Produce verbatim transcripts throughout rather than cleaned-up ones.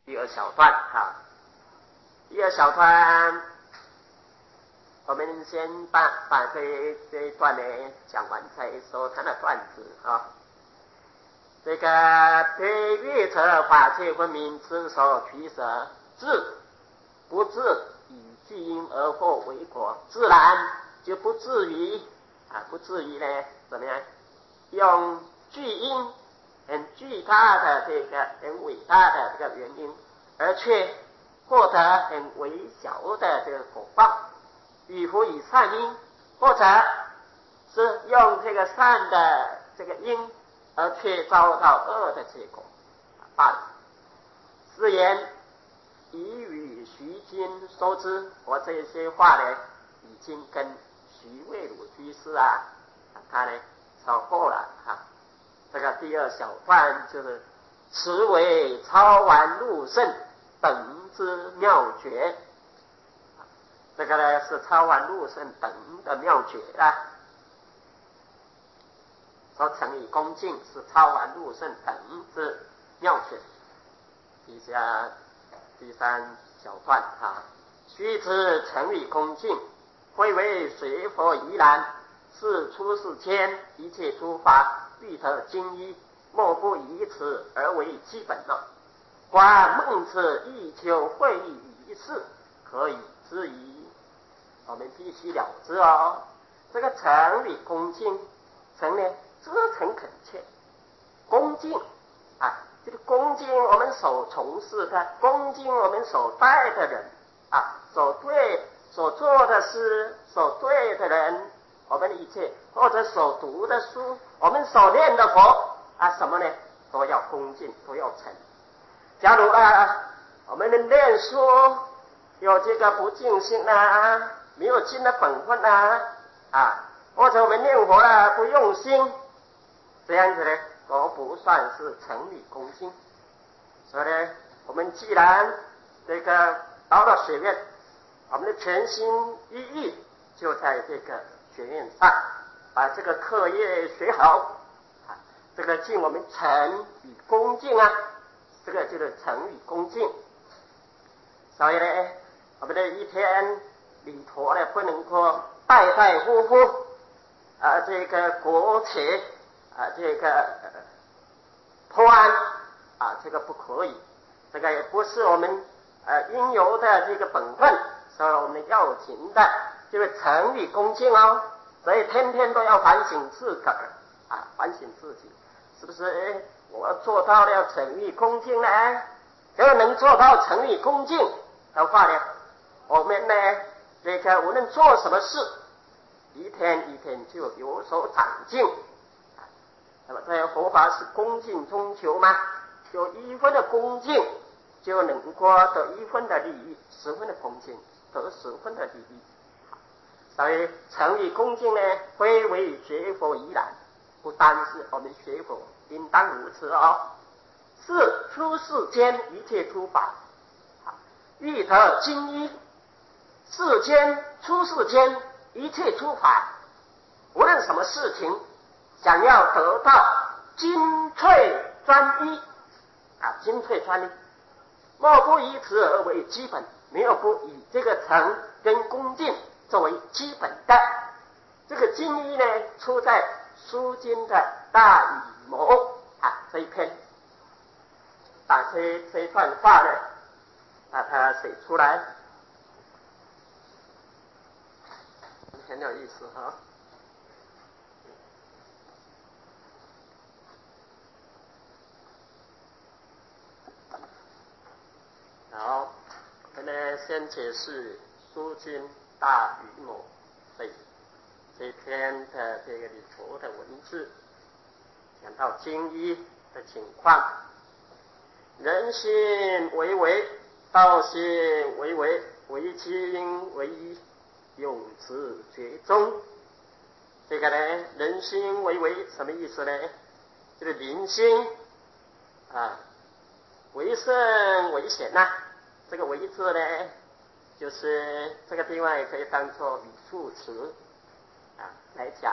第二小段哈，第二小段，我们先把把这这一段呢讲完，再说它的段子啊。这个对乐者法界分明之所取舍，自不至以句音而后为果，自然就不至于啊，不至于呢怎么样用句音很巨大的这个很伟大的这个原因，而却获得很微小的这个果报，与夫以善因，或者是用这个善的这个因，而却遭到恶的结果罢了。是言已与徐经说之，我这些话呢，已经跟徐渭鲁居士啊，他呢说过了哈。这个第二小段就是此为超完入圣等之妙诀，这个呢是超完入圣等的妙诀啊。说成以恭敬是超完入圣等之妙诀。底下第三小段啊，须知成以恭敬，会为随佛宜然，是出世间一切诸法欲得精一，莫不以此而为基本了。观孟子欲求会意于世，可以知矣。我们必须了知哦，这个诚以恭敬，诚呢真诚恳切，恭敬啊，这个恭敬我们所从事的，恭敬我们所待的人啊，所对所做的事，所对的人，我们的一切，或者所读的书，我们所念的佛啊，什么呢？都要恭敬，都要诚。假如啊，我们的念书有这个不尽心啊，没有尽的本分啊，啊，或者我们念佛啊不用心，这样子呢，都不算是诚以恭敬。所以呢，我们既然这个到了学院，我们的全心一意就在这个学院上，把这个课业学好，啊，这个尽我们诚与恭敬啊，这个就是诚与恭敬。所以呢，我们的一天里头呢，不能够代代呼呼啊，这个国铁啊，这个呃破案啊，这个不可以，这个也不是我们呃应有的这个本分，所以我们要紧的就是诚与恭敬哦。所以天天都要反省自个儿啊，反省自己，是不是？哎，我做到了诚与恭敬呢？要能做到诚与恭敬的话呢，我们呢，这个无论做什么事，一天一天就有所长进。那么这佛法是恭敬中求嘛，有一分的恭敬，就能够得一分的利益，十分的恭敬得十分的利益。所以诚与恭敬呢，非为学佛宜然，不单是我们学佛应当如此哦。是出世间一切诸法，欲得精一，世间出世间一切诸法，无论什么事情，想要得到精粹专一啊，精粹专一，莫不以此而为基本，没有不以这个诚跟恭敬作为基本的。这个精一呢，出在《书经》的大乙谋啊这一篇，把这这一段话呢，把它写出来，很有意思哈。好，我们呢先解释《书经》大乙谋这这篇的这个里头的文字，讲到精一的情况。人心为为，道心为为，为精为一，用之绝中。这个呢，人心为为什么意思呢？就是民心啊，为胜为险呐、啊。这个为字呢，就是这个地方也可以当作语助词啊来讲。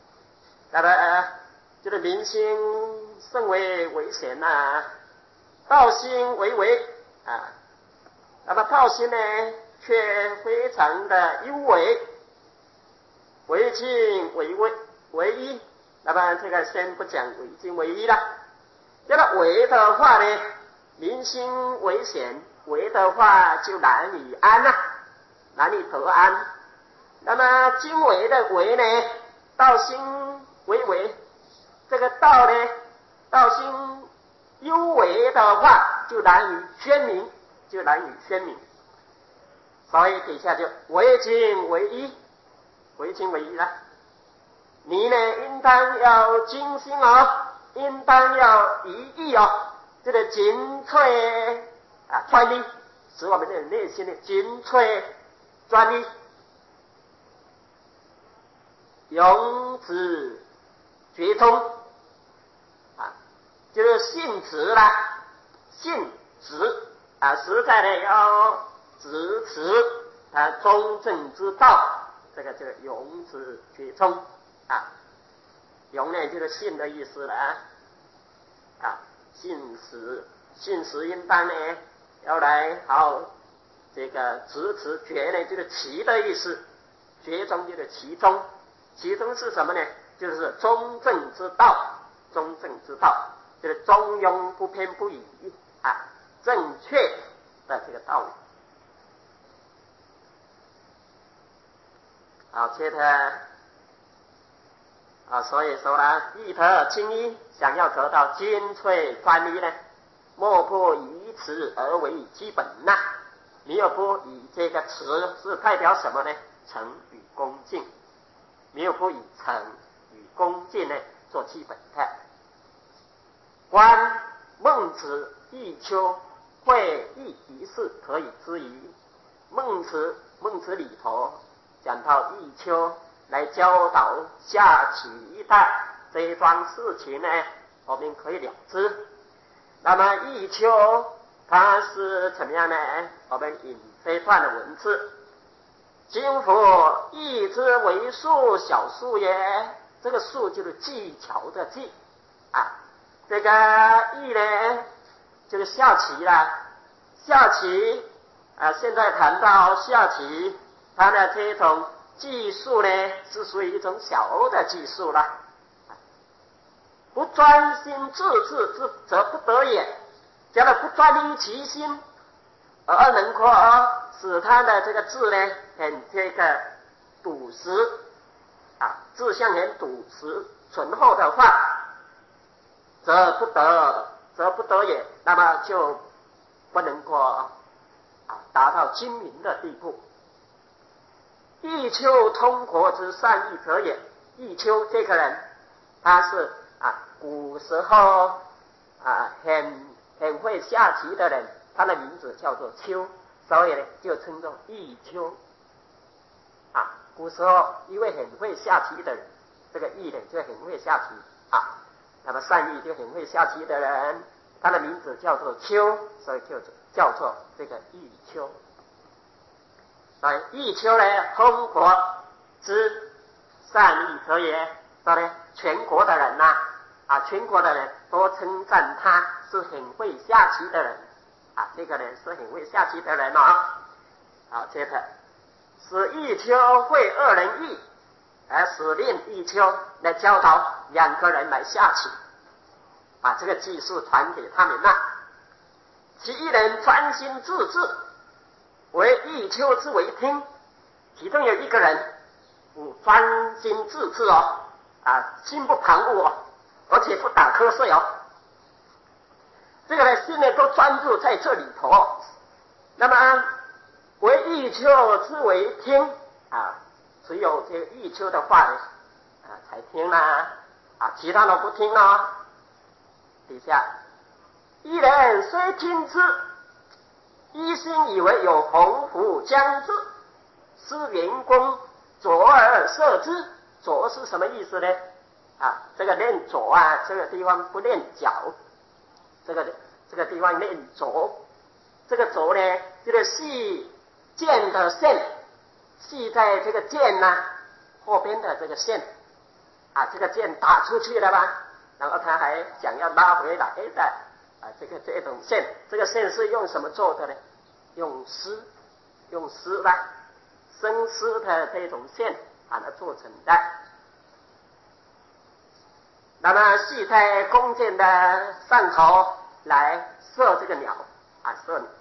那么呃，就是民心甚为危险呐、啊， 道心为为啊，那么道心呢却非常的优为，为精为微为一。那么这个先不讲为精为一了。这个为的话呢，民心为险，为的话就难以安啊，难以得安。那么精为的为呢，道心为为，这个道呢，道心幽为的话，就难以宣明，就难以宣明。所以底下就为精为一，为精为一了。你呢，应当要精心哦，应当要一意哦，这个精粹啊专一，使我们的内心的精粹专一，永止觉通啊，就是信直啦，信直啊，实在的要直持啊中正之道，这个这个永止觉通。啊，永呢就是信的意思了啊，啊，信实，信实应当呢要来好这个直持觉呢就是其的意思，觉中就是其中，其中是什么呢？就是中正之道，中正之道就是中庸不偏不倚啊，正确的这个道理。好，接着。啊，所以说呢，意得精一，想要得到精粹专一呢，莫不以此而为基本呐、啊。你又不以这个词是代表什么呢？诚与恭敬，没有不以诚与恭敬呢做基本的。观孟子弈秋会意一事可以知矣。孟子孟子里头讲到弈秋。来教导下棋的这一桩事情呢，我们可以了知。那么弈秋它是怎么样呢？我们引这段的文字：今夫弈之为术小术也。这个术就是技巧的技啊。这个弈呢，就是下棋啦。下棋啊，现在谈到下棋，它的这种技术呢是属于一种小的技术了，不专心致志之则不得也。假如不专一其心，而能够使他的这个志呢很这个笃实啊，志向很笃实醇厚的话，则不得则不得也。那么就不能够啊达到精明的地步。弈秋通国之善意者也。弈秋这个人，他是啊古时候啊很很会下棋的人，他的名字叫做秋，所以呢就称作弈秋。啊，古时候一位很会下棋的人，这个弈呢就很会下棋啊。那么善意就很会下棋的人，他的名字叫做秋，所以就叫做这个弈秋。所以弈秋呢，通国之善意者也。说呢，全国的人呐、啊，啊，全国的人都称赞他是很会下棋的人啊，这个人是很会下棋的人啊。好，接着使弈秋会二人弈，而使令弈秋来教导两个人来下棋，把这个技术传给他们呐、啊。其一人专心致志，为弈秋之为听，其中有一个人不专心致志哦，啊，心不旁骛哦，而且不打瞌睡哦，这个呢心呢都专注在这里头。那么为弈秋之为听啊，只有这个弈秋的话呢啊才听啦，啊，其他的不听啦。底下一人虽听之，一心以为有鸿鹄将至，施元弓左而射之。左是什么意思呢？啊，这个练左啊，这个地方不练脚，这个这个地方练左。这个左呢，就是系箭的线，系在这个箭呢、啊、后边的这个线啊，这个箭打出去了吧，然后他还想要拉回来的啊，这个这种线，这个线是用什么做的呢？用丝，用丝吧，生丝的这种线把它做成的。那么系在弓箭的上头来射这个鸟啊，射鸟。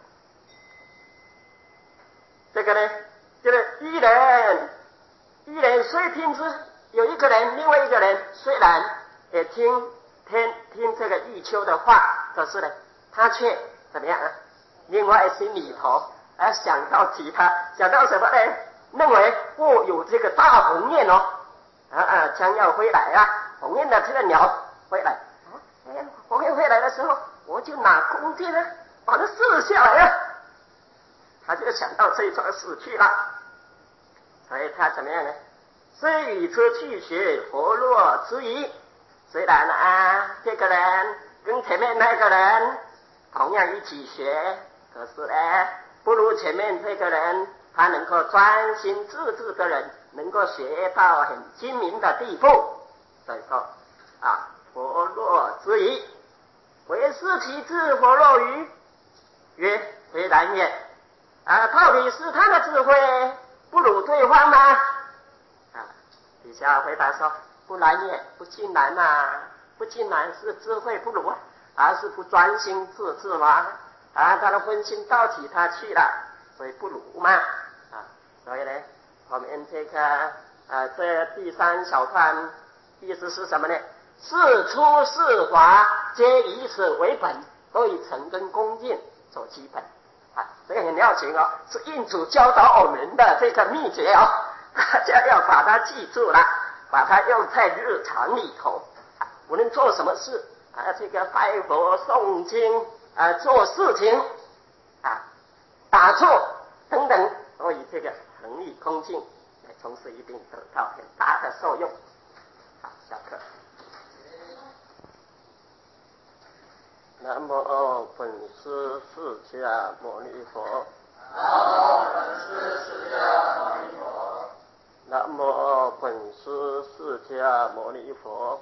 这个呢，就是一人一人虽听之，有一个人，另外一个人虽然也听听听这个玉秋的话，可是呢，他却怎么样啊？另外心里头啊想到其他，想到什么呢？认为哦，有这个大鸿雁哦，啊啊将要飞来啊，鸿雁的这个鸟飞来，啊，哎，鸿雁飞来的时候，我就拿弓箭呢把它射下来啊。他就想到这一桩事去了，所以他怎么样呢？虽与之去学佛若之疑，虽然啊，这个人跟前面那个人同样一起学，可是呢，不如前面这个人他能够专心致志的人，能够学到很精明的地步。所以说啊，佛若之疑，为是其智，佛若愚，曰非然也。啊，到底是他的智慧不如对方吗？啊，底下回答说，不然也，不尽然啊，不尽然是智慧不如啊，而是不专心致志嘛。啊，他的分心到其他去了，所以不如嘛。啊，所以呢，我们这个啊，这第三小段意思是什么呢？事出事华皆以此为本，都以诚跟恭敬做基本。啊，这个很要紧哦，是印主教导我们的这个秘诀哦，大家要把它记住了，把它用在日常里头。啊，无论做什么事啊，这个拜佛诵经啊，做事情啊，打坐等等，都以这个诚意恭敬来从事，一定得到很大的受用。好，下课。南无本师释迦牟尼佛。南无本师释迦牟尼佛。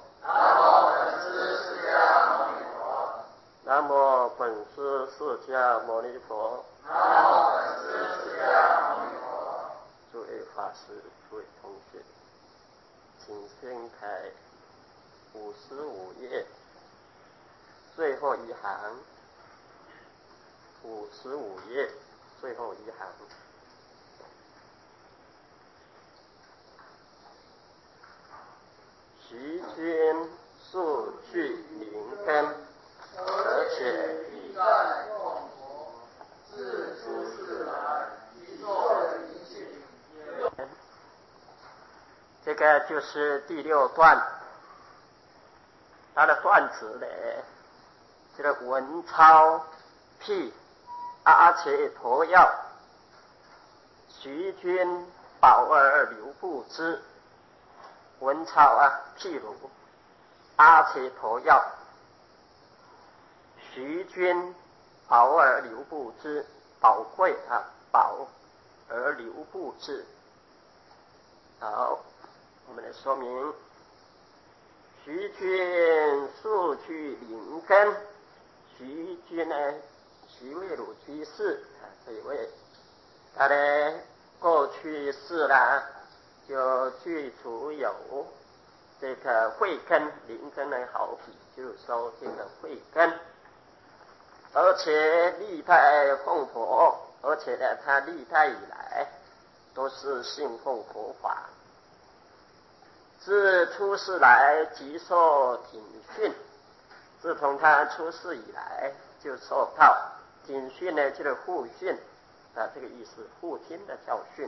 南无本师释迦牟尼佛。诸位法师，诸位同学，请掀开五十五页。最后一行，五十五页最后一行，徐君素具灵根，而且必在供佛，自出世来，即作灵性。这个就是第六段，它的段子呢，这个文钞辟阿切陀药，徐君宝儿留不知。文钞啊，譬如阿切陀药，徐君宝而留不知，宝贵啊，宝而留不知。好，我们来说明，徐君素具灵根。徐君呢，徐渭鲁居士啊，这一位，他呢过去世啦，就具足有这个慧根，灵根呢好比就是说这个慧根，而且历代奉佛，而且呢他历代以来都是信奉佛法，自出世来即受警训。自从他出世以来，就受到警训呢，就是父训啊，这个意思，父亲的教训。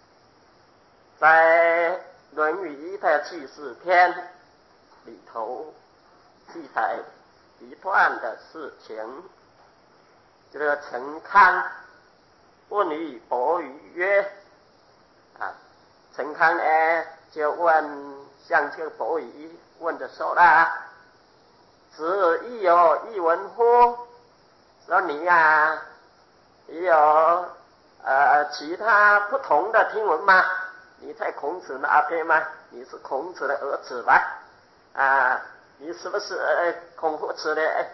在《论语》的记事篇里头记载一段的事情，这个陈康问于伯鱼曰：啊，陈康呢就问，向这个伯鱼问的说啦。子亦有一闻乎？说你啊，也有呃其他不同的听闻吗？你在孔子那边吗？你是孔子的儿子吧？啊，你是不是呃孔夫子的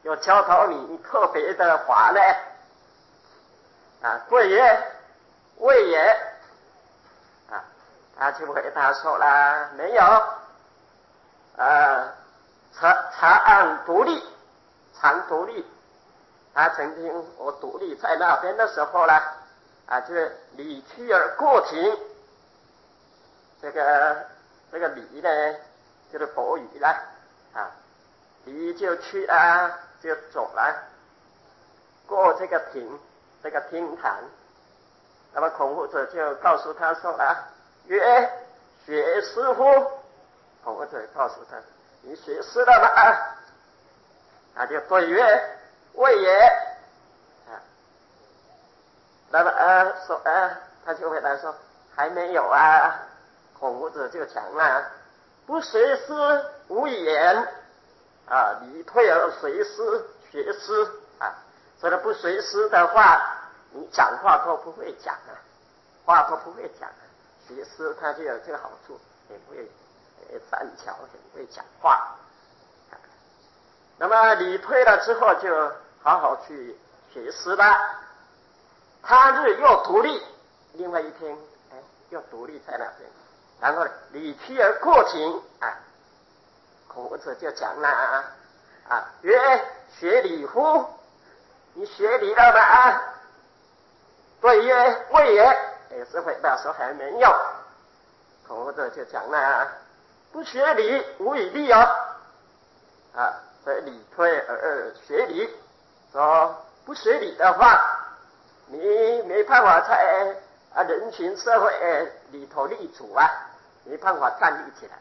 有教导你特别的话呢？啊，贵也，位也，啊，他就回答说了，没有，呃，长长按独立，常独立。他曾经我独立在那边的时候呢，啊，就是礼去而过庭。这个这个礼呢，就是国语啦，啊，礼就去了，就走了，过这个庭，这个厅堂。那么孔夫子就告诉他说了，曰：学师乎？孔夫子告诉他，你学师了吗？他就对曰：未也。啊，那么呃说呃，他就回答说，还没有啊。孔夫子就讲啊，不学师无以言啊，礼退而随师，学师啊。所以不随师的话，你讲话都不会讲啊，话都不会讲啊。学师他就有这个好处，很会善巧，很会讲话。啊，那么礼退了之后，就好好去学师了。他日又独立，另外一天，哎，又独立在那边。然后礼去而过庭啊，孔夫子就讲了啊，啊，曰：学礼乎？你学礼了吗？对曰：未也。也是回答说还没有。孔夫子就讲了啊，不学礼无以立哦，啊，所以礼退而学礼。说不学礼的话，你没办法在啊人群社会里头立足啊，没办法站立起来。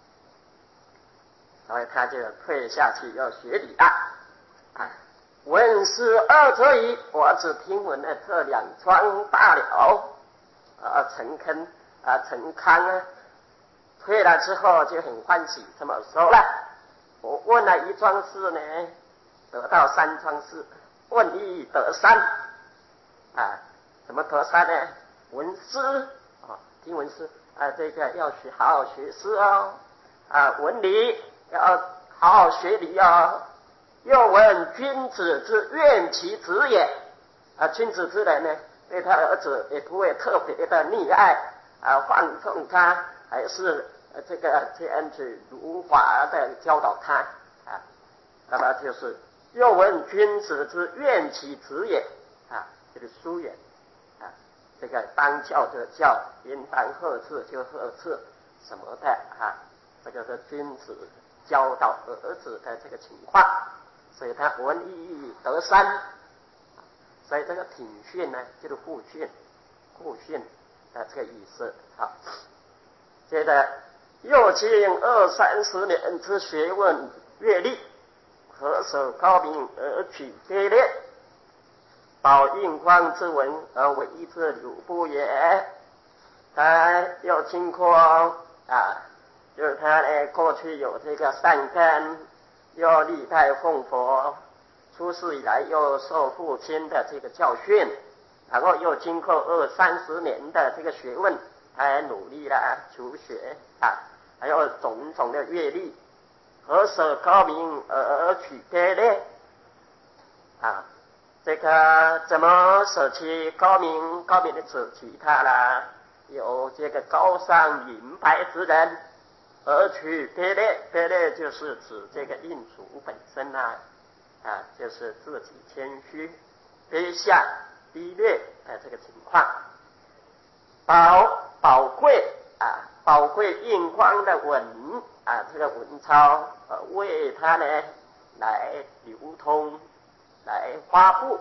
所以他就退下去要学礼了。啊，闻是二者矣，我只听闻了这两桩罢了。啊，陈坑啊，陈康啊，退了之后就很欢喜，这么说了。我问了一桩事呢，得到三桩事，问一得三。啊，怎么得三呢？闻诗啊，听闻诗啊，这个要学好好学诗哦。啊，闻礼要好好学礼哦。又闻君子之怨其子也。啊，君子之人呢，对他儿子也不会特别的溺爱啊，放纵他，还是这个这样子如法的教导他啊。那么就是又闻君子之怨其子也啊，这个疏远啊，这个当教的教，应当呵斥就呵斥什么的啊，这个是君子教导儿子的这个情况，所以他闻一得三。所以这个挺训呢，就是互训，互训的这个意思。好，接着又经二三十年之学问阅历，何首高明而取卑劣，保印光之文而为之流布也。他又经过啊，就是他呢过去有这个善根，又历代奉佛。出世以来又受父亲的这个教训，然后又经过二三十年的这个学问，还努力了求学啊，还有种种的阅历，何舍高明而取卑劣啊？这个怎么舍弃高明？高明的舍弃他啦，有这个高尚明白之人而取卑劣，卑劣就是指这个印主本身啊。啊，就是自己谦虚、卑下、低劣的这个情况。宝宝贵啊，宝贵印光的文啊，这个文钞呃，为他呢来流通、来发布。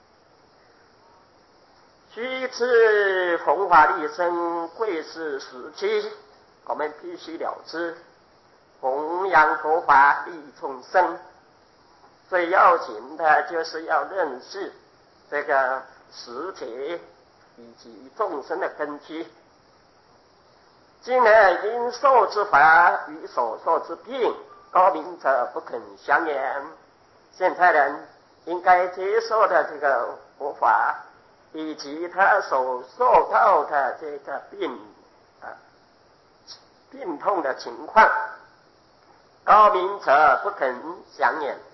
须知弘法利生，贵是时机，我们必须了知，弘扬佛法，利益众生。最要紧的就是要认识这个实体以及众生的根基。今日因受之法与所受之病，高明者不肯详言。现在人应该接受的这个佛法，以及他所受到的这个病啊病痛的情况，高明者不肯详言。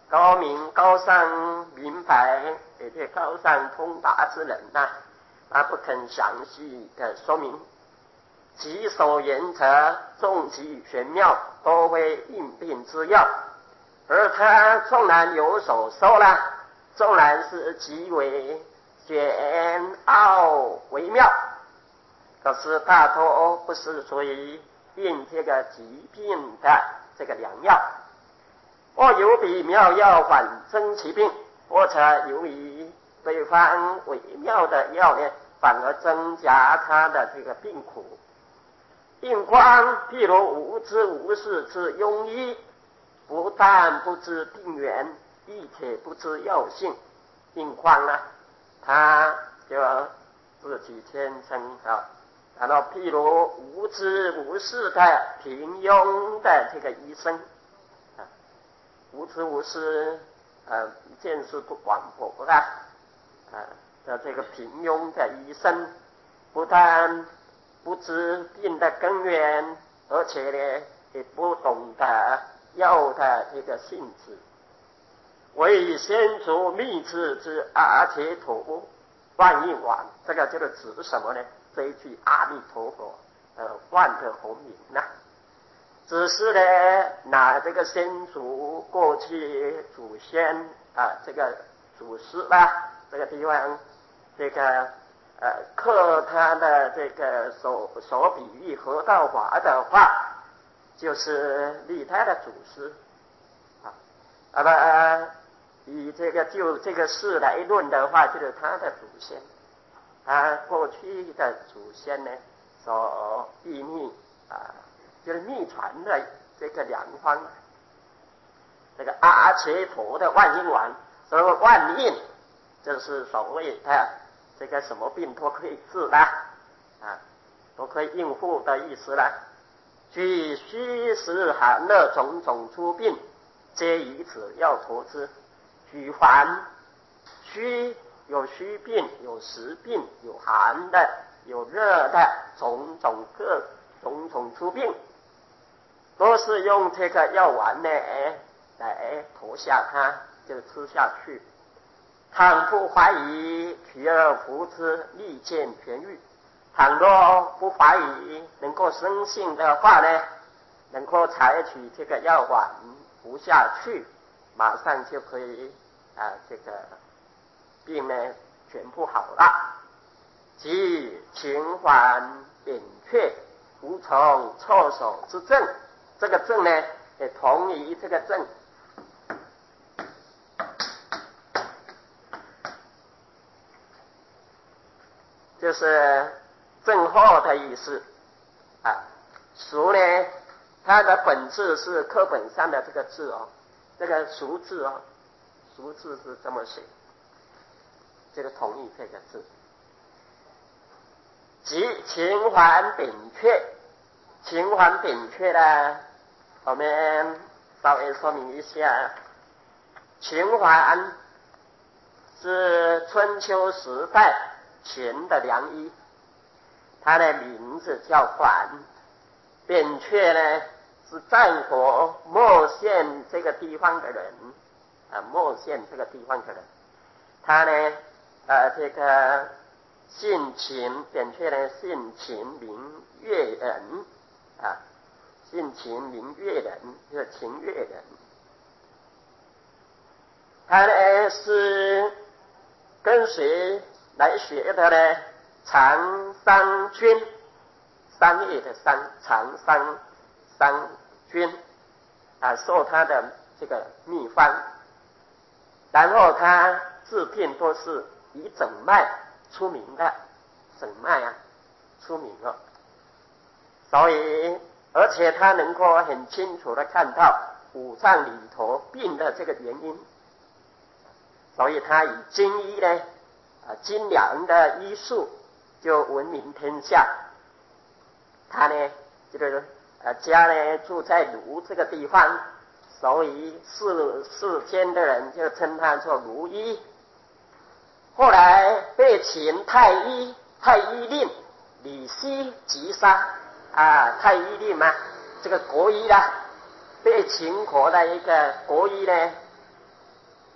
高明高尚明白，也对高尚通达之人呐、啊，他不肯详细的说明，己所言则众极玄妙，多为应病之要。而他纵然有所说了，纵然是极为玄奥微妙，可是大多不是属于病这个疾病的这个良药。或有比妙药反增其病，或者由于对方微妙的药呢，反而增加他的这个病苦。病况譬如无知无识之庸医，不但不知病源，亦且不知药性。病况呢，他就自己天生啊，然后譬如无知无识的平庸的这个医生。无知无识，呃，见识不广博的，呃的这个平庸的医生，不但不知病的根源，而且呢，也不懂得药的这个性质。为先祖密制之阿伽陀万应丸，这个就是指什么呢？这一句阿弥陀佛，呃，万德洪名呐。只是呢，拿这个先祖过去祖先啊，这个祖师啦，这个地方，这个呃刻他的这个所所比喻合道法的话，就是立他的祖师啊。那么、呃、以这个就这个事来论的话，就是他的祖先，他过去的祖先呢所秘密啊。就是秘传的这个良方，这个阿伽陀的万应丸，所谓万应，就是所谓的这个什么病都可以治啦，啊，都可以应付的意思啦。据虚实寒热种种诸病，皆以此药陀之。举凡虚有虚病，有实病，有寒的，有热的，种种各种种诸病。都是用这个药丸呢来投下它，就吃下去。倘不怀疑，取而服之，立见痊愈。倘若不怀疑，能够深信的话呢，能够采取这个药丸服下去，马上就可以啊，这个病呢全部好了。即情缓扁鹊，无从措手之症。这个症呢，也同于这个症，就是症候的意思啊。熟呢，它的本质是课本上的这个字哦，这个熟字哦，熟字是这么写，这个同意这个字。即情缓扁鹊，情缓扁鹊呢，我们稍微说明一下，秦缓是春秋时代秦的良医，他的名字叫缓。扁鹊呢是战国莫县这个地方的人啊，莫县这个地方的人，他呢呃这个姓秦，扁鹊呢姓秦名越人啊。姓秦名越人，就是秦越人。他呢是跟谁来学的呢？常商君，商业的商，常商商君啊，受他的这个秘方，然后他治病都是以诊脉出名的，诊脉啊出名了，所以。而且他能够很清楚的看到五脏里头病的这个原因，所以他以精医呢，啊精良的医术就闻名天下。他呢，这个呃家呢住在卢这个地方，所以世世间的人就称他做卢医。后来被秦太医太医令李希击杀。啊，太医令嘛，这个国医啦，被秦国的一个国医呢，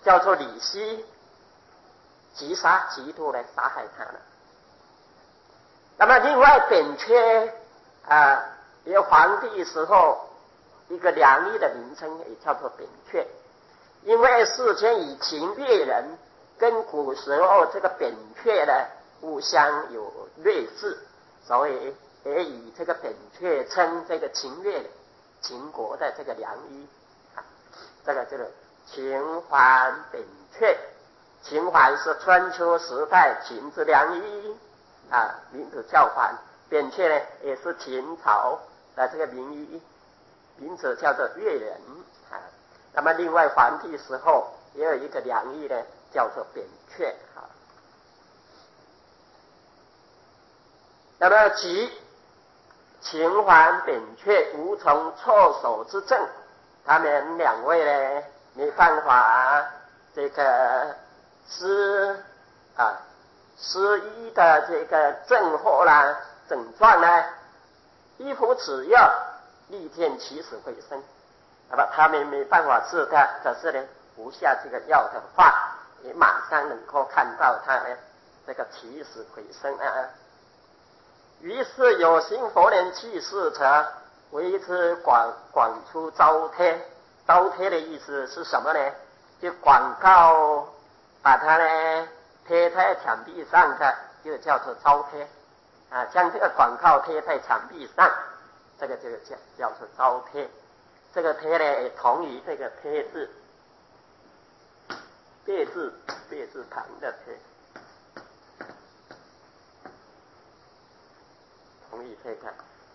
叫做李希击杀嫉妒来杀害他了。那么另外扁鹊啊，一个皇帝时候一个良医的名称也叫做扁鹊，因为世间以秦越人跟古时候这个扁鹊呢互相有类似，所以也以这个扁鹊称这个秦越秦国的这个良医啊，这个就是秦桓扁鹊。秦桓是春秋时代秦之良医啊，名字叫桓。扁鹊呢也是秦朝的这个名医，名字叫做越人啊。那么另外皇帝时候也有一个良医呢，叫做扁鹊啊。那么即秦桓扁鹊无从措手之政，他们两位呢没办法这个施啊施医的这个症候啦症状呢，一服此药，立见起死回生。那么他们没办法治他，可是呢服下这个药的话，也马上能够看到他呢这个起死回生啊。于是有心佛人去世者，为之广广出招贴。招贴的意思是什么呢？就广告，把它呢贴在墙壁上的，就叫做招贴啊。将这个广告贴在墙壁上，这个就叫叫做招贴。这个贴呢也同于这个贴字，别字别字旁的贴。同意这个，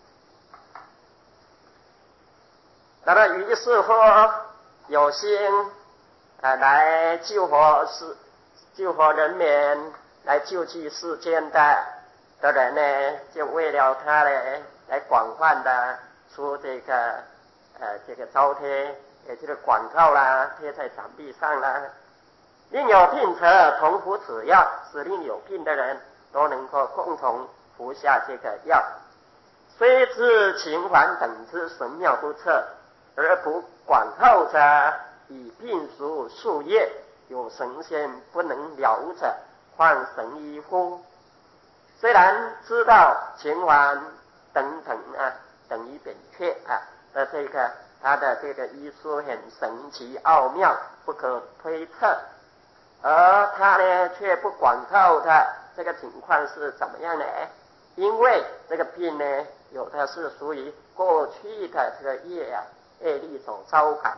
那么于是乎有心啊来救活世救活人民，来救济世间的的人呢，就为了他呢来广泛的出这个呃这个招贴，也就是广告啦，贴在墙壁上啦。另有病者同服此药，使令有病的人都能够共同服下这个药。虽知秦桓等之神妙不测，而不广后者，以病熟数月，有神仙不能了者，况神医乎？虽然知道秦桓等等啊，等于扁鹊啊的这个他的这个医术很神奇奥妙，不可推测，而他呢却不广告的这个情况是怎么样呢？因为这个病呢，有的是属于过去的这个业啊业力所招感，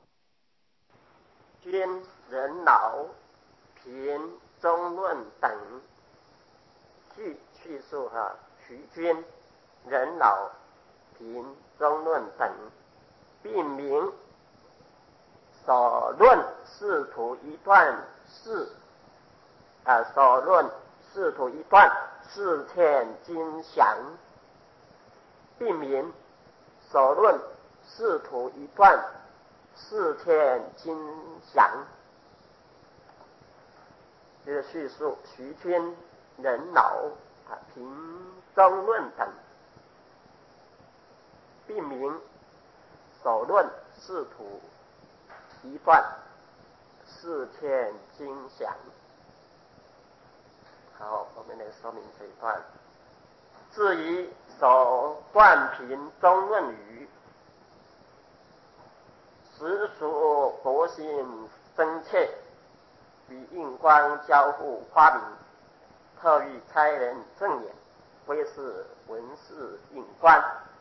君人老贫中论等叙叙述哈、啊，徐君人老贫中论等病名所论试图一段事啊，所论试图一段事欠经详，病名所论试图一段事欠经详，这个叙述徐君人老啊贫中论等病名所论试图一段事欠经详。好，我们来说明这一段。至于首段评中论语，实属佛心真切，与印光交互发明，特欲开人正眼，非是文士印光。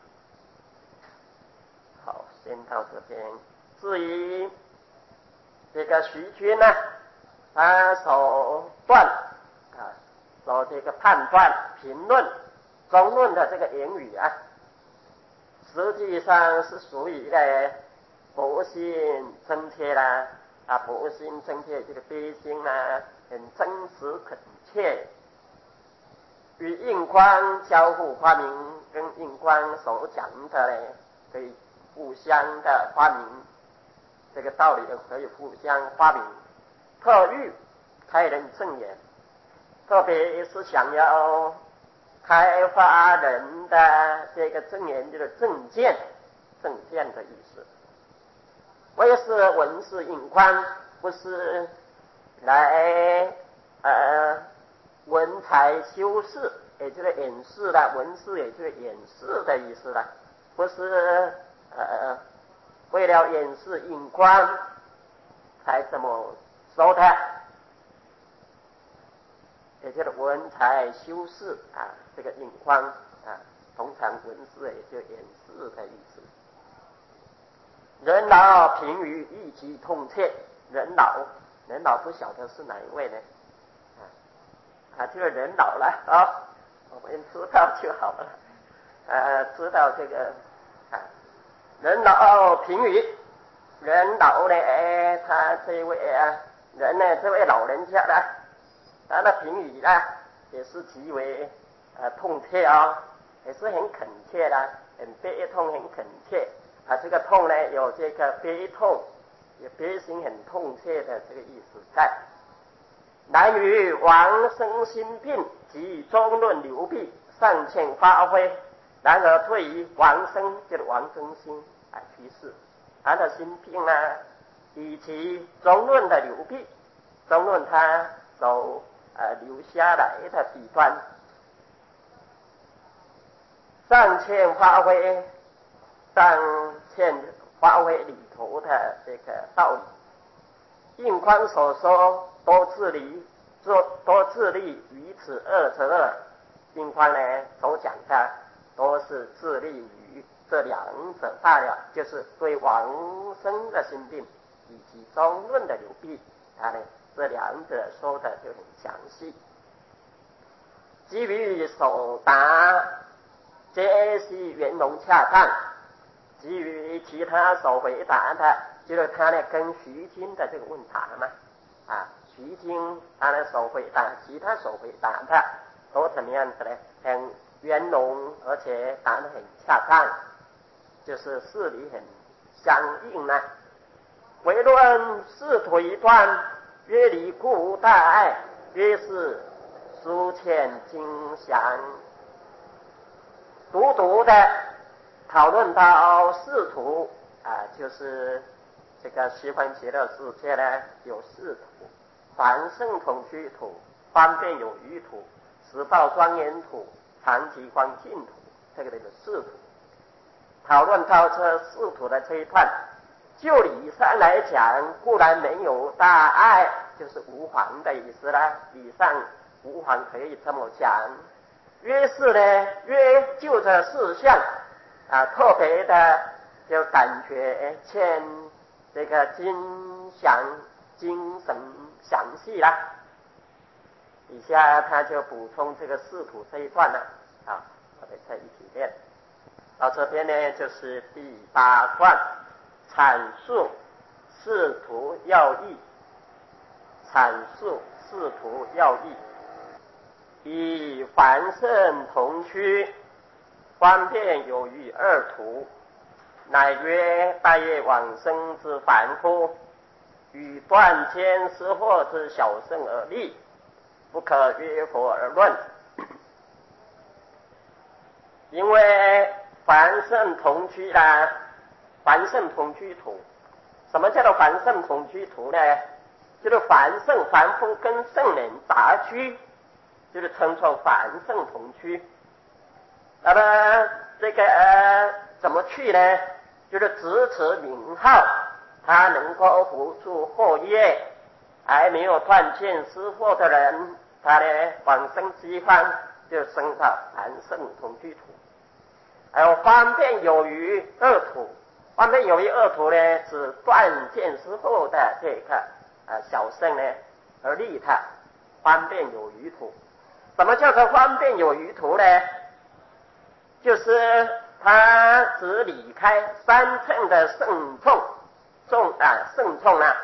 好，先到这边。至于这个徐君呢，他所断啊，所这个判断、评论、中论的这个言语啊，实际上是属于呢佛心真切啦，啊，佛心真切这个悲心啦，很真实恳切，与印光交互发明，跟印光所讲的呢，可以互相的发明，这个道理可以互相发明，特欲开人正眼，特别是想要开发人的这个正眼，就是正见，正见的意思。为是文士印光不是来呃文才修饰，也就是掩饰了，文饰也就是掩饰的意思了，不是呃为了掩饰隐光才这么说的，也就是文才修饰啊，这个隐光啊，通常文饰也就掩饰的意思。人老贫于一疾痛切，人老，人老不晓得是哪一位呢？啊，这个人老了啊，我们知道就好了。呃，知道这个啊，人老贫于，人老呢，哎，他这位啊人呢，这位老人家呢，他的评语呢，也是极为呃痛切啊、哦，也是很恳切的，很悲痛，很恳切。啊，这个痛呢，有这个悲痛，有悲心很痛切的这个意思在。难于王生心病及中论流弊尚欠发挥，然而对于王生就是王生心啊去世，他的心病呢，以及中论的流弊，中论他所呃留下来的弊端，尚欠发挥，尚欠发挥里头的这个道理。印匡所说多自利，做多自利于此二者二，印匡呢所讲的都是自利于这两者罢了，就是对王生的心病以及中论的流弊，他呢这两者说的就很详细。基于所答皆系圆融恰当，基于其他所回答的，就是他呢跟徐经的这个问答嘛，啊，徐经他呢所回答，其他所回答的都怎么样子呢？很圆融，而且答得很恰当，就是事理很相应呢。唯论仕途一段，曰离故无大碍，曰是疏欠经详。独独的讨论到仕途啊，就是这个西方极乐世界呢有仕途，凡圣同居土、方便有余土、实报庄严土、长吉光净土，这个就是仕途。讨论到这仕途的这一段，就理上来讲，固然没有大碍，就是无妨的意思啦。理上无妨可以这么讲。约是呢，约就这事项啊，特别的就感觉欠这个精详、精神详细啦。以下他就补充这个仕途这一段了啊，我们再一起念。到这边呢，就是第八段，阐述仕途要义，阐述仕途要义。以凡圣同居，方便有余二途，乃曰大业往生之凡夫，与断间失惑之小圣而立，不可约佛而论。因为凡圣同居啦，凡圣同居土，什么叫做凡圣同居土呢？就是凡圣凡夫跟圣人杂居，就是称作凡圣同居。那么这个呃怎么去呢？就是执持名号，他能够扶助后业，还没有断见失惑的人，他呢往生西方就升到凡圣同居土。还有方便有余二土，方便有余二土呢，指断见失惑的这个呃小圣呢而立他，方便有余土。什么叫做方便有余土呢？就是他只离开三乘的圣众众啊圣众啊，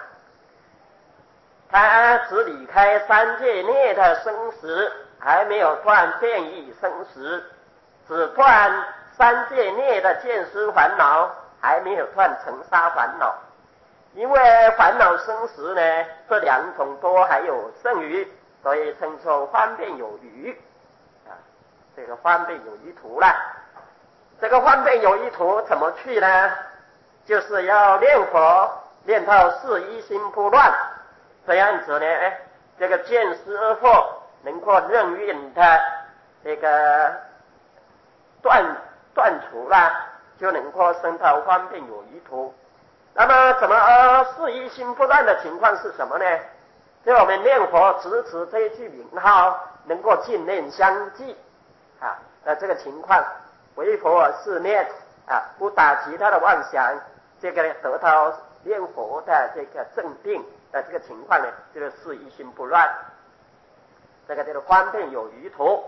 他只离开三界内的生死，还没有断变异生死，只断三界内的见思烦恼，还没有断尘沙烦恼。因为烦恼生死呢，这两种都还有剩余，所以称作方便有余啊，这个方便有余土啦。这个方便有余土怎么去呢？就是要念佛， 练到事一心不乱，这样子呢，这个见思而惑能够任运的这个断断除啦，就能够生到方便有余途。那么怎么呃事一心不乱的情况是什么呢？就我们念佛直持这一句名号，能够净念相继啊，那这个情况为佛是念啊，不打其他的妄想，这个呢得到念佛的这个正定的这个情况呢，就是事一心不乱，这个叫做方便有余途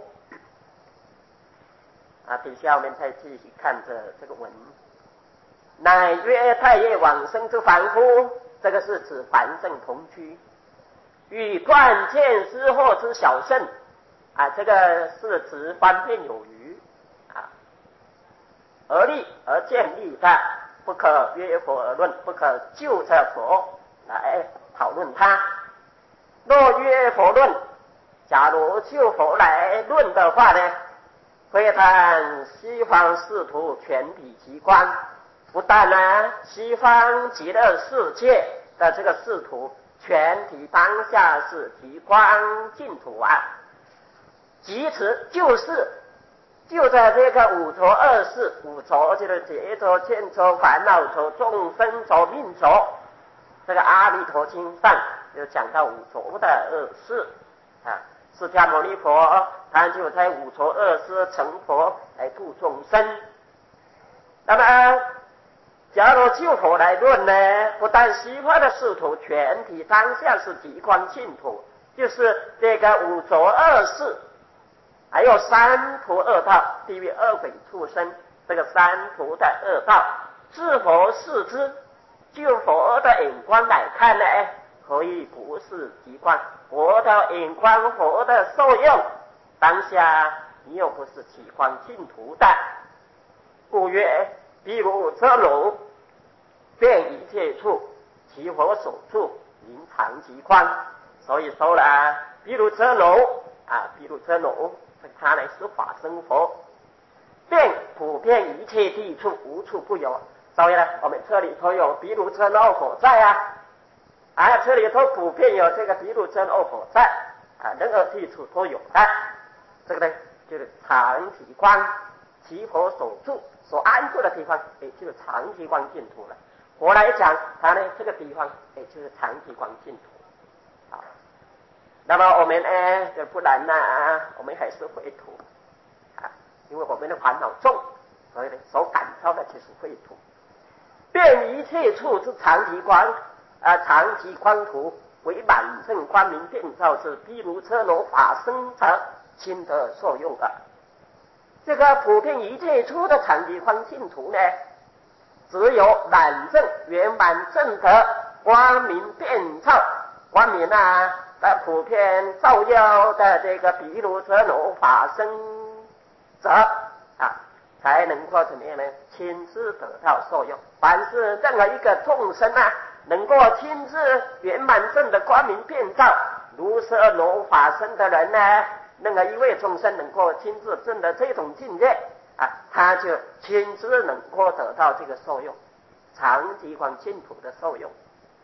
啊。底下我们再继续看着这个文，乃曰太液往生之凡夫，这个是指凡圣同居，与断见思惑之小圣啊，这个是指方便有余啊，而立而建立的，不可约佛而论，不可就着佛来讨论它。若约佛论，假如就佛来论的话呢，会谈西方世途全体极光，不但呢西方极乐世界的这个世途全体当下是极光净土啊，即此就是就在这个五浊恶世，五浊就是劫浊、见浊、烦恼浊、众生浊、命浊，这个阿弥陀经上就讲到五浊的恶世啊，释迦牟尼佛他就在五浊恶世成佛来度众生。那么假如就佛来论呢，不但西方的世土全体当下是极光净土，就是这个五浊恶世，还有三途恶道，地狱恶鬼畜生，这个三途的恶道，是佛视之，就佛的眼光来看呢，可以不是极光，佛的眼光，佛的受用，当下你又不是极光净土的，故曰比如遮楼，遍一切处，其佛所住，名常极光。所以说了，比如遮楼啊，比如遮楼，他呢是法身佛，遍普遍一切地处，无处不有。所以呢，我们这里头有比如遮楼佛在啊，啊，这里头普遍有这个比如遮楼佛在啊，任何地处都有的。这个呢，就是常极光，其佛所住。所安住的地方，也就是常极光净土了。我来讲，它呢这个地方，也就是常极光净土。啊，那么我们呢，就不然呢、啊，我们还是秽土啊，因为我们的烦恼重，所以呢，所感召的就是秽土。遍一切处之常极光啊，常极光土为满正光明遍照之，譬如车罗法身者，亲得受用的。这个普遍一切处的常极光净土呢，只有满正圆满正德光明遍照光明啊，呃普遍照耀的这个毗卢遮罗法身者啊，才能够怎么样呢？亲自得到受用。凡是任何一个众生啊，能够亲自圆满正的光明遍照卢舍罗法身的人呢，任何一位众生能够亲自证的这种境界啊，他就亲自能够得到这个受用，常极光净土的受用。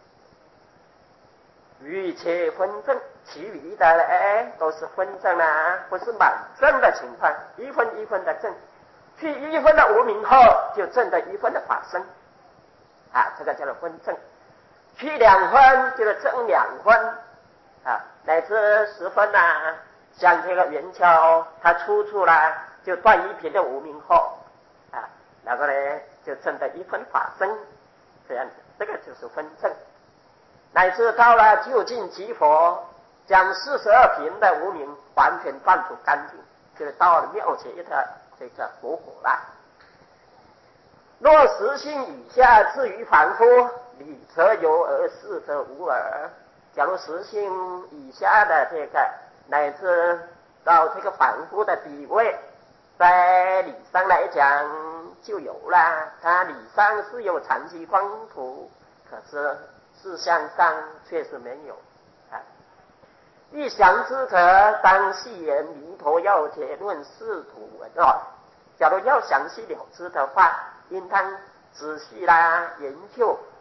与且分证，其余的呢都是分证啊，不是满证的情况，一分一分的证，去一分的无明后就证得一分的法身啊，这个叫做分证。去两分就是证两分啊，乃至十分啊。像这个圆锹，它出处啦，就断一品的无明后啊，然后呢就证得一分法身，这样子，这个就是分证。乃至到了究竟极佛，将四十二品的无明完全断除干净，就是到了妙觉的这个佛果啦。若实性以下至于凡夫，理则有而事则无耳。假如实性以下的这个。乃至到这个凡夫的地位，在理上来讲就有了，他理上是有常极光土，可是事相上却是没有啊。欲详之者，当细言弥陀要解论世土文哦。假如要详细了知的话，应当仔细啦研究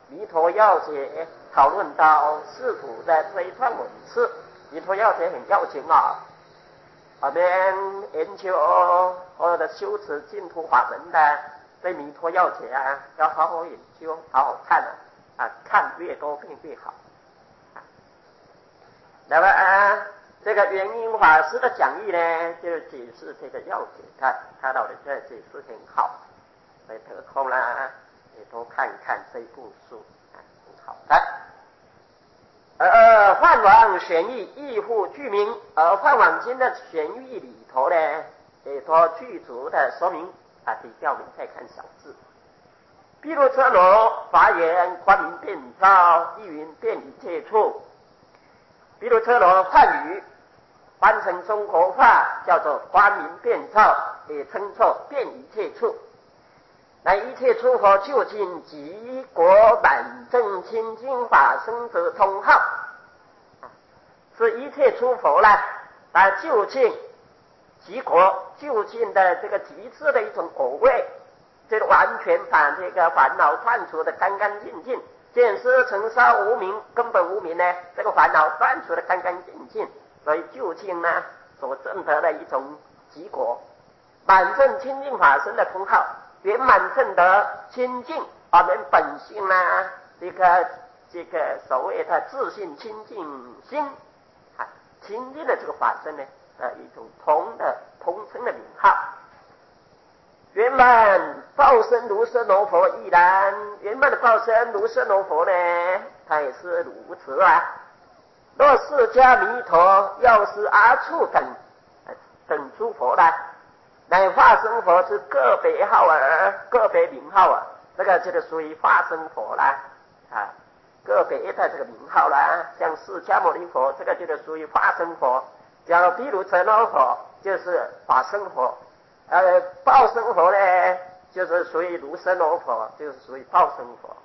弥陀要解讨论到世祖的推创文字，弥陀要解很要紧啊。我们研究所有的修持净土法门的，对弥陀要解啊，要好好研究，好好看啊，啊，看越多遍越好。啊、那么啊，这个圆英法师的讲义呢，就解释这个要解，他他到底这解释很好，所以得空啦，也多看看这部书，啊，很好的。而梵网玄义义护具名，而梵网经的玄义里头呢，也多具足的说明啊，比较我们再看小字。譬如车罗法言光明遍照，意云遍一切处。譬如车罗梵语翻成中国话叫做光明遍照，也称作遍一切处。乃一切诸佛究竟极国满正清净法身之通号，是一切诸佛啦，啊，究竟极国究竟的这个极致的一种果位，这个完全把这个烦恼断除的干干净净，见思尘沙无明根本无明呢，这个烦恼断除的干干净净，所以究竟呢所证得的一种极国满正清净法身的通号。圆满正德清净，我们本性啊，这个这个所谓的自信清净心，啊，清净的这个法身呢，呃，一种同的同称的名号。圆满报身如是罗佛亦然，圆满的报身如是罗佛呢，他也是如此啊。若释迦弥陀、药师阿处等等诸佛呢，乃化身佛之个别号儿，个别名号啊，这个就是属于化身佛啦，啊，个别的这个名号啦，像释迦牟尼佛，这个就是属于化身佛；假如毗卢遮那佛，就是法身佛；呃，报身佛呢，就是属于卢舍那佛，就是属于报身佛。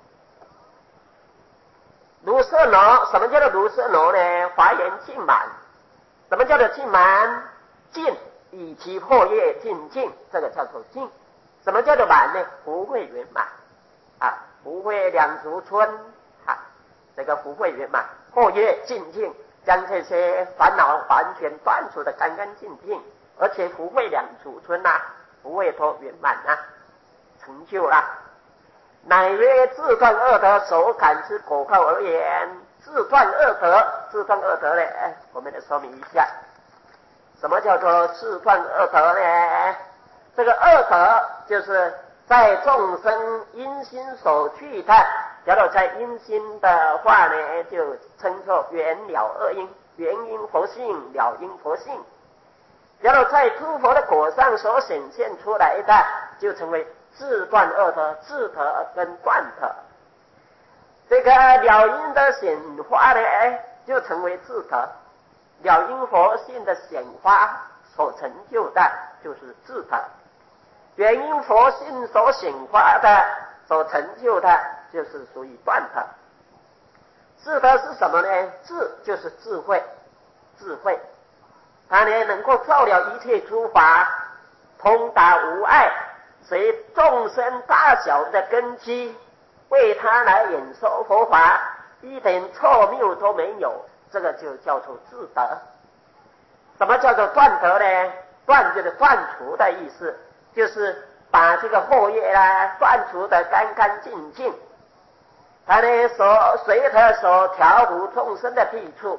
卢舍那，什么叫做卢舍那呢？华严尽满。什么叫做尽满？尽以其破业尽尽，这个叫做尽。什么叫做满呢？福慧圆满啊，福慧两足春啊，这个福慧圆满，破业尽尽，将这些烦恼完全断除的干干净净，而且福慧两足春呐，福慧多圆满呐，成就啦。乃曰自断恶德所感之果报而言。自断恶德，自断恶德呢？我们来说明一下。什么叫做自断恶德呢？这个恶德就是在众生因心所具的，假如在因心的话呢，就称作圆了恶因，圆因佛性，了因佛性。假如在诸佛的果上所显现出来的，就成为自断恶德，自德跟断德。这个了因的显化呢，就成为自德。了因佛性的显化所成就的就是自德，圆因佛性所显化的所成就的就是属于断德。自德是什么呢？智就是智慧，智慧它呢能够照了一切诸法，通达无碍，随众生大小的根基，为他来演说佛法，一点错谬都没有，这个就叫做自德。什么叫做断德呢？断就是断除的意思，就是把这个祸业啦断除的干干净净。他呢所随他所调伏众生的弊处，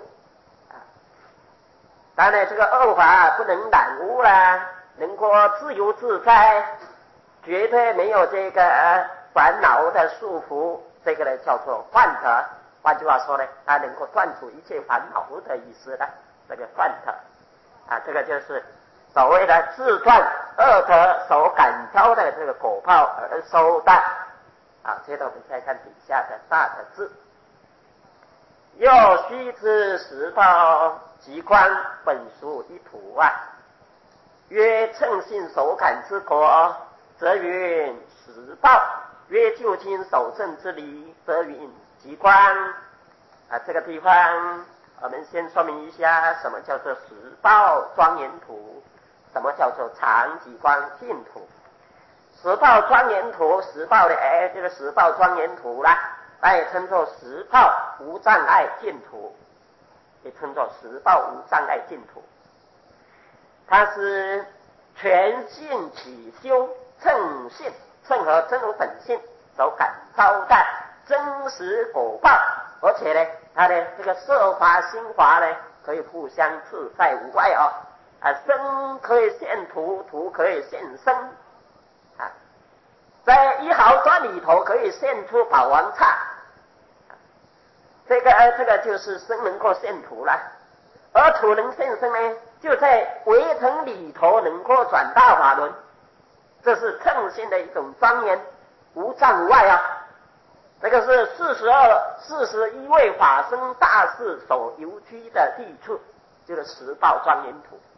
当然这个恶法不能染污啦，能够自由自在，绝对没有这个烦恼的束缚，这个呢叫做断德。换句话说呢，它能够断除一切烦恼的意思呢，这个断德啊，这个就是所谓的自断恶德所感召的这个果报而收的啊。接着我们再看底下的大的字，又须知十报极观本属一土啊，曰称性所感之果，则云十报；曰究竟守正之理，则云极观啊。这个地方我们先说明一下，什么叫做十报庄严图，什么叫做常极观净土。十报庄严图，十报的哎，这个十报庄严图啦， 那也称作十报无障碍净土，也称作十报无障碍净土。它是全性起修称性，称和真如本性所感召的真实果报，而且呢，它的这个色法心法呢，可以互相自在无碍哦。啊，身可以现图，图可以现身，啊，在一毫端里头可以现出宝王刹，这个呃，这个就是身能够现图了，而土能现身呢，就在围城里头能够转大法轮，这是称性的一种庄严，无障无碍啊。这个是四十二、四十一位法身大士所游居的地处，就是十报庄严土。